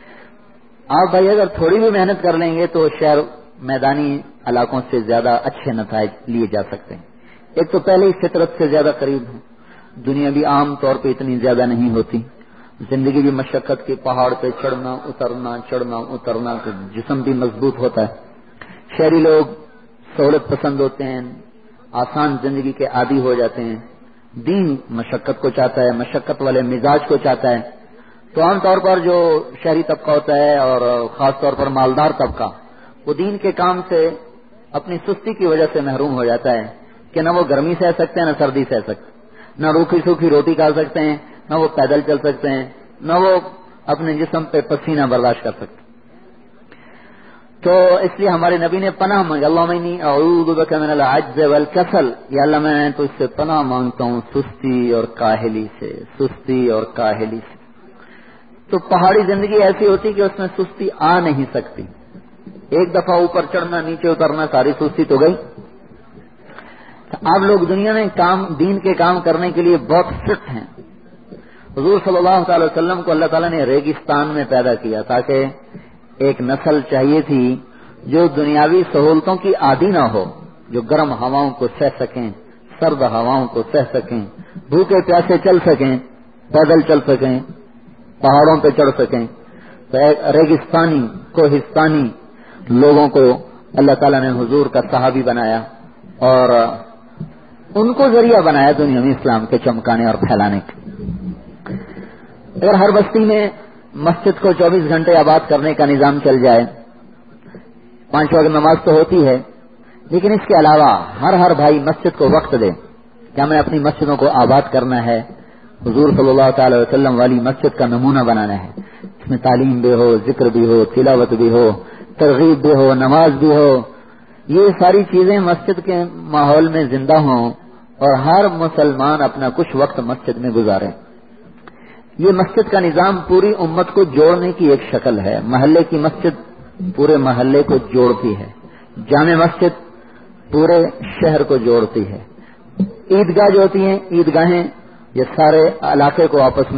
آپ بھائی اگر تھوڑی بھی محنت کر لیں گے تو شہر میدانی علاقوں سے زیادہ اچھے نتائج لیے جا سکتے ہیں۔ ایک تو پہلے ہی فطرت سے زیادہ قریب ہے، دنیا بھی عام طور پہ اتنی زیادہ نہیں ہوتی، زندگی بھی مشقت کے پہاڑ پہ چڑھنا اترنا تو جسم بھی مضبوط ہوتا ہے۔ شہری لوگ سہولت پسند ہوتے ہیں، آسان زندگی کے عادی ہو جاتے ہیں، دین مشقت کو چاہتا ہے، مشقت والے مزاج کو چاہتا ہے۔ تو عام طور پر جو شہری طبقہ ہوتا ہے اور خاص طور پر مالدار طبقہ، وہ دین کے کام سے اپنی سستی کی وجہ سے محروم ہو جاتا ہے کہ نہ وہ گرمی سہ سکتے ہیں نہ سردی سہ سکتے، نہ روکھی سوکھی روٹی کھا سکتے ہیں، نہ وہ پیدل چل سکتے ہیں، نہ وہ اپنے جسم پہ پسینہ برداشت کر سکتے۔ تو اس لیے ہمارے نبی نے پناہ مانگی، اللہم انی اعوذ بک من العجز والکسل، یا اللہ میں تو اس سے پناہ مانگتا ہوں سستی اور کاہلی سے، سستی اور کاہلی سے۔ تو پہاڑی زندگی ایسی ہوتی کہ اس میں سستی آ نہیں سکتی، ایک دفعہ اوپر چڑھنا نیچے اترنا ساری سستی تو گئی۔ آپ لوگ دنیا میں دین کے کام کرنے کے لیے بہت فٹ ہیں۔ حضور صلی اللہ تعالی وسلم کو اللہ تعالیٰ نے ریگستان میں پیدا کیا تاکہ ایک نسل چاہیے تھی جو دنیاوی سہولتوں کی عادی نہ ہو، جو گرم ہواؤں کو سہ سکیں، سرد ہواؤں کو سہ سکیں، بھوکے پیاسے چل سکیں، پیدل چل سکیں، پہاڑوں پہ چڑھ سکیں۔ تو ریگستانی کوہستانی لوگوں کو اللہ تعالیٰ نے حضور کا صحابی بنایا اور ان کو ذریعہ بنایا دنیا میں اسلام کے چمکانے اور پھیلانے کے۔ اگر ہر بستی میں مسجد کو 24 گھنٹے آباد کرنے کا نظام چل جائے، 5 وقت نماز تو ہوتی ہے، لیکن اس کے علاوہ ہر بھائی مسجد کو وقت دے کہ ہمیں اپنی مسجدوں کو آباد کرنا ہے، حضور صلی اللہ تعالی وسلم والی مسجد کا نمونہ بنانا ہے، اس میں تعلیم بھی ہو، ذکر بھی ہو، تلاوت بھی ہو، ترغیب بھی ہو، نماز بھی ہو، یہ ساری چیزیں مسجد کے ماحول میں زندہ ہوں اور ہر مسلمان اپنا کچھ وقت مسجد میں گزارے۔ یہ مسجد کا نظام پوری امت کو جوڑنے کی ایک شکل ہے۔ محلے کی مسجد پورے محلے کو جوڑتی ہے، جامع مسجد پورے شہر کو جوڑتی ہے، عیدگاہ جو ہوتی ہیں، عیدگاہیں یہ سارے علاقے کو آپس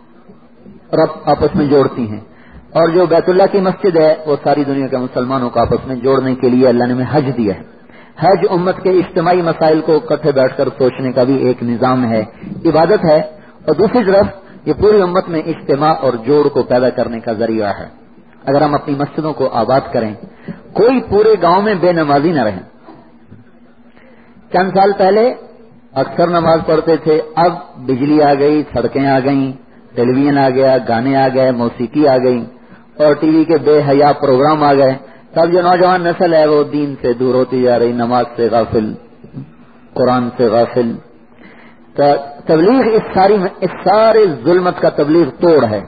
میں جوڑتی ہیں، اور جو بیت اللہ کی مسجد ہے وہ ساری دنیا کے مسلمانوں کو آپس میں جوڑنے کے لیے اللہ نے ہمیں حج دیا ہے۔ حج امت کے اجتماعی مسائل کو اکٹھے بیٹھ کر سوچنے کا بھی ایک نظام ہے، عبادت ہے، اور دوسری طرف یہ پوری امت میں اجتماع اور جوڑ کو پیدا کرنے کا ذریعہ ہے۔ اگر ہم اپنی مسجدوں کو آباد کریں، کوئی پورے گاؤں میں بے نمازی نہ رہے۔ چند سال پہلے اکثر نماز پڑھتے تھے، اب بجلی آ گئی، سڑکیں آ گئیں، ٹیلی ویژن آ گیا، گانے آ گئے، موسیقی آ گئی، اور ٹی وی کے بے حیا پروگرام آ گئے، تب جو نوجوان نسل ہے وہ دین سے دور ہوتی جا رہی، نماز سے غافل، قرآن سے غافل۔ تبلیغ اس سارے ظلمت کا تبلیغ توڑ ہے۔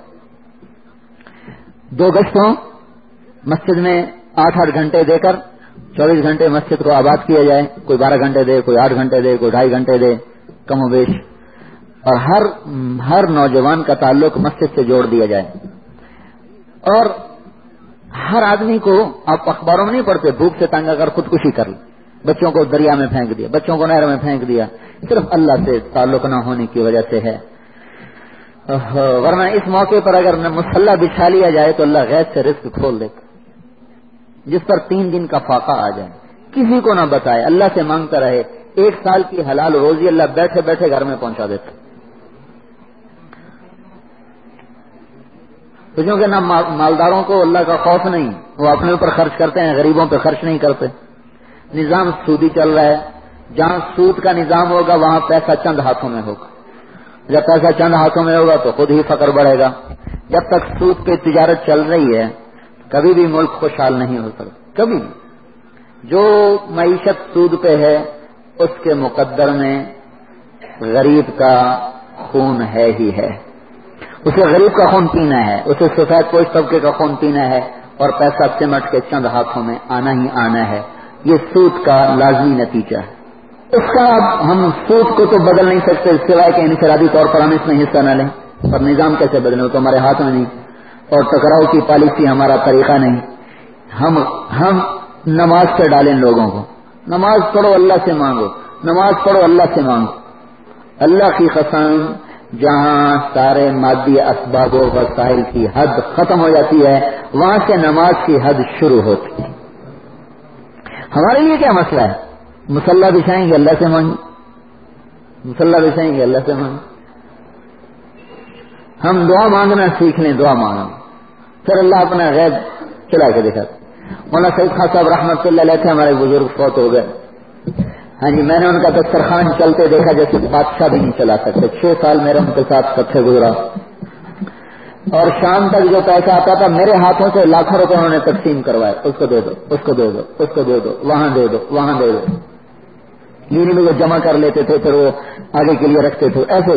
2 گشتوں مسجد میں 8 گھنٹے دے کر 24 گھنٹے مسجد کو آباد کیا جائے، کوئی 12 گھنٹے دے، کوئی 8 گھنٹے دے، کوئی 2.5 گھنٹے دے، کم و بیش، اور ہر نوجوان کا تعلق مسجد سے جوڑ دیا جائے، اور ہر آدمی کو، آپ اخباروں میں نہیں پڑھتے، بھوک سے تنگ اگر خودکشی کر لی، بچوں کو دریا میں پھینک دیا، بچوں کو نہر میں پھینک دیا، صرف اللہ سے تعلق نہ ہونے کی وجہ سے ہے۔ ورنہ اس موقع پر اگر مصلی بچھا لیا جائے تو اللہ غیب سے رزق کھول دیتا، جس پر 3 دن کا فاقہ آ جائے، کسی کو نہ بتائے، اللہ سے مانگتا رہے، 1 سال کی حلال روزی اللہ بیٹھے بیٹھے گھر میں پہنچا دیتا۔ تو کیونکہ نہ مالداروں کو اللہ کا خوف نہیں، وہ اپنے اوپر خرچ کرتے ہیں، غریبوں پہ خرچ نہیں کرتے۔ نظام سودی چل رہا ہے، جہاں سود کا نظام ہوگا وہاں پیسہ چند ہاتھوں میں ہوگا، جب پیسہ چند ہاتھوں میں ہوگا تو خود ہی فقر بڑھے گا۔ جب تک سود پہ تجارت چل رہی ہے کبھی بھی ملک خوشحال نہیں ہو سکتا، کبھی بھی۔ جو معیشت سود پہ ہے اس کے مقدر میں غریب کا خون ہے ہی ہے، اسے غریب کا خون پینا ہے، اسے سفید پوش طبقے کا خون پینا ہے، اور پیسہ سمٹ کے چند ہاتھوں میں آنا ہی آنا ہے۔ یہ سود کا لازمی نتیجہ ہے۔ اس کا اب ہم سود کو تو بدل نہیں سکتے سوائے کہ انفرادی طور پر ہم اس میں حصہ نہ لیں، اور نظام کیسے بدلیں، وہ تو ہمارے ہاتھ میں نہیں، اور ٹکراؤ کی پالیسی ہمارا طریقہ نہیں۔ ہم نماز سے ڈالیں لوگوں کو، نماز پڑھو اللہ سے مانگو، نماز پڑھو اللہ سے مانگو۔ اللہ کی قسم جہاں سارے مادی اسباب و وسائل کی حد ختم ہو جاتی ہے وہاں سے نماز کی حد شروع ہوتی ہے۔ ہمارے لیے کیا مسئلہ ہے؟ مصلی بچھائیں گے اللہ سے مانگیں، مصلی بچھائیں گے اللہ سے مانگیں۔ ہم دعا مانگنا سیکھ لیں، دعا مانگنا، پھر اللہ اپنا غیب چلا کے دکھاتا۔ مولانا سعید خان صاحب رحمۃ اللہ علیہ تھے، ہمارے بزرگ فوت ہو گئے۔ ہاں جی، میں نے ان کا دسترخوان چلتے دیکھا جیسے بادشاہ بھی نہیں چلا سکتے۔ 6 سال میرے ان کے ساتھ کٹھے گزرا، اور شام تک جو پیسہ آتا تھا میرے ہاتھوں سے لاکھوں روپے انہوں نے تقسیم کروائے، اس کو دے دو، اس کو دے دو، اس کو دے دو، وہاں دے دو، وہاں دے دو۔ یونی میں وہ جمع کر لیتے تھے، پھر وہ آگے کے لیے رکھتے تھے۔ ایسے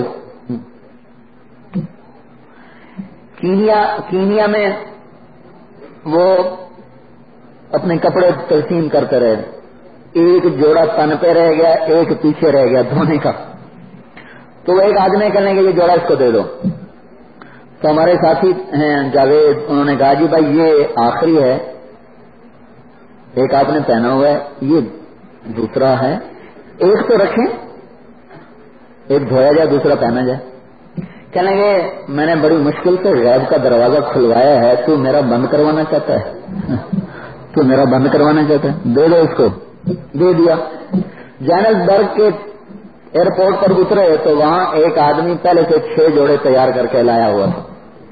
کینیا میں وہ اپنے کپڑے تقسیم کرتے رہے، ایک جوڑا تن پہ رہ گیا، ایک پیچھے رہ گیا دھونے کا، تو وہ ایک آدمی کہنے کہ یہ جوڑا اس کو دے دو۔ تو ہمارے ساتھی ہیں جاوید، انہوں نے کہا جی بھائی یہ آخری ہے، ایک آپ نے پہنا ہوا ہے، یہ دوسرا ہے، ایک تو رکھیں، ایک دھویا جائے دوسرا پہنا جائے۔ کہنے لگے میں نے بڑی مشکل سے غیب کا دروازہ کھلوایا ہے، تو میرا بند کروانا چاہتا ہے، تو میرا بند کروانا چاہتا ہے، دے دو اس کو۔ دے دیا۔ جوہانسبرگ کے ایئرپورٹ پر اترے تو وہاں ایک آدمی پہلے سے 6 جوڑے تیار کر کے لایا ہوا تھا۔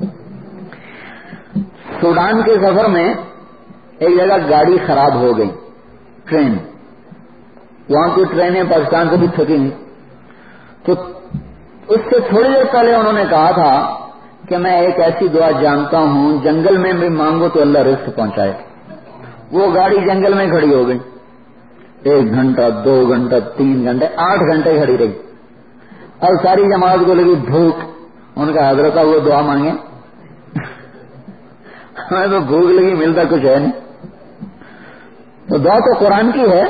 سوڈان کے سفر میں ایک جگہ گاڑی خراب ہو گئی، ٹرین، وہاں کی ٹرینیں پاکستان سے بھی تھکی نہیں، تو اس سے تھوڑی دیر پہلے انہوں نے کہا تھا کہ میں ایک ایسی دعا جانتا ہوں جنگل میں بھی مانگو تو اللہ رزق پہنچائے۔ وہ گاڑی جنگل میں کھڑی ہو گئی، 1 گھنٹہ، 2 گھنٹہ، 3 گھنٹے، 8 گھنٹے کھڑی رہی، اب ساری جماعت کو لگی بھوک، ان کا حضرت وہ دعا مانگے، ہمیں تو بھوک لگی ملتا کچھ ہے نہیں. تو دعا تو قرآن کی ہے،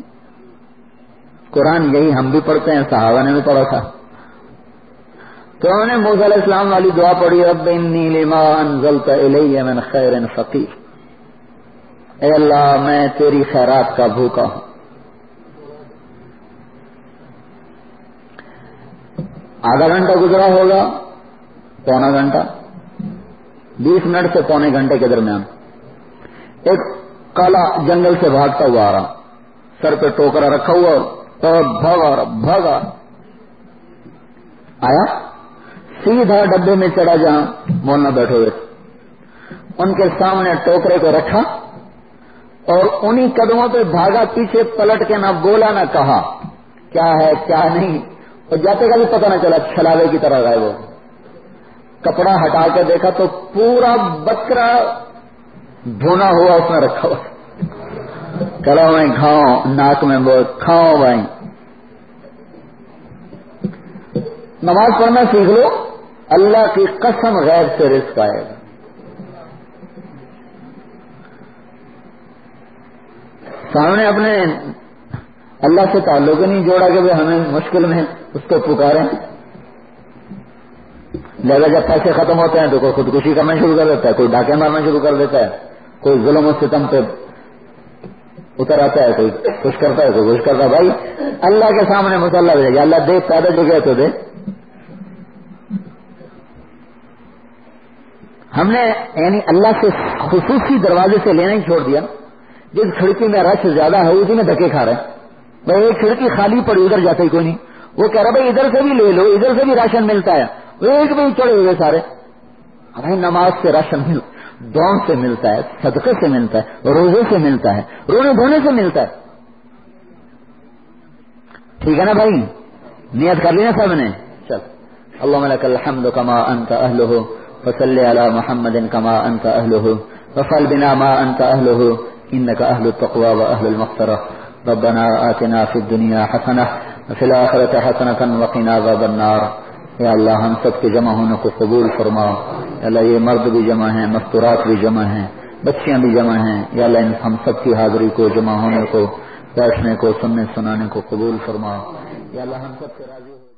قرآن یہی ہم بھی پڑھتے ہیں، صحابہ نے بھی پڑھا تھا. تو انہوں نے موسیٰ علیہ السلام والی دعا پڑھی، رب انی لما انزلت الی من خیر فقیر، اے اللہ میں تیری خیرات کا بھوکا ہوں. آدھا گھنٹہ گزرا ہوگا، پونا گھنٹہ، 20 منٹ سے پونے گھنٹے کے درمیان ایک کالا جنگل سے بھاگتا ہوا آ رہا، سر پہ ٹوکرا رکھا ہوا اور بھاگا آیا سیدھا ڈبے میں چڑھا جہاں مولانا بیٹھے ہوئے تھے. ان کے سامنے ٹوکرے کو رکھا اور انہی قدموں پہ بھاگا، پیچھے پلٹ کے نہ بولا نہ کہا کیا ہے کیا نہیں، اور جاتے کا بھی پتہ نہ چلا، چھلاوے کی طرح غائب ہو. کپڑا ہٹا کے دیکھا تو پورا بکرا بھونا ہوا اس میں رکھا ہوا، کڑا میں کھاؤ، ناک میں بول کھاؤ بھائی. نماز پڑھنا سیکھ لو، اللہ کی قسم غیر سے رزق آئے گا. سامنے اپنے اللہ سے تعلق ہی نہیں جوڑا کہ ہمیں مشکل میں اس کو پکاریں. لہذا جب پیسے ختم ہوتے ہیں تو کوئی خودکشی کرنا شروع کر دیتا ہے، کوئی ڈاکے مارنا شروع کر دیتا ہے، کوئی ظلم و ستم پہ اتر آتا ہے، کوئی کچھ کرتا ہے، کوئی کچھ کرتا ہے. بھائی اللہ کے سامنے مسلح ہو جائے گا، اللہ دے پیدا جو گئے تو دے. ہم نے یعنی اللہ سے خصوصی دروازے سے لینا ہی چھوڑ دیا. جس کھڑکی میں رش زیادہ ہے اسی میں دھکے کھا رہے ہیں. بھائی ایک کھڑکی خالی پڑی، ادھر جاتا ہی کوئی نہیں. وہ کہہ رہا بھائی ادھر سے بھی لے لو، ادھر سے بھی راشن ملتا ہے، ایک بھی چڑھے ہوئے سارے. بھائی نماز سے راشن دعاؤں سے ملتا ہے، صدقے سے ملتا ہے، روزے سے ملتا ہے، رونے دھونے سے ملتا ہے. ٹھیک ہے نا بھائی؟ نیت کر لی نا سب نے؟ چل اللہم لک الحمد کما انت اہلہ وصلی علی محمد کما انت اہلہ وفعل بنا ما انت اہلہ انک اہل التقوی واہل المغفرہ. ربنا آتنا فی الدنیا حسنہ وفی الآخرۃ حسنۃ وقنا عذاب النار. یا اللہ ہم سب کے جمع ہونے کو قبول فرما. یا اللہ یہ مرد بھی جمع ہیں، مستورات بھی جمع ہیں، بچیاں بھی جمع ہیں. یا اللہ ہم سب کی حاضری کو، جمع ہونے کو، بیٹھنے کو، سننے سنانے کو قبول فرما. یا اللہ ہم سب سے راضی ہو.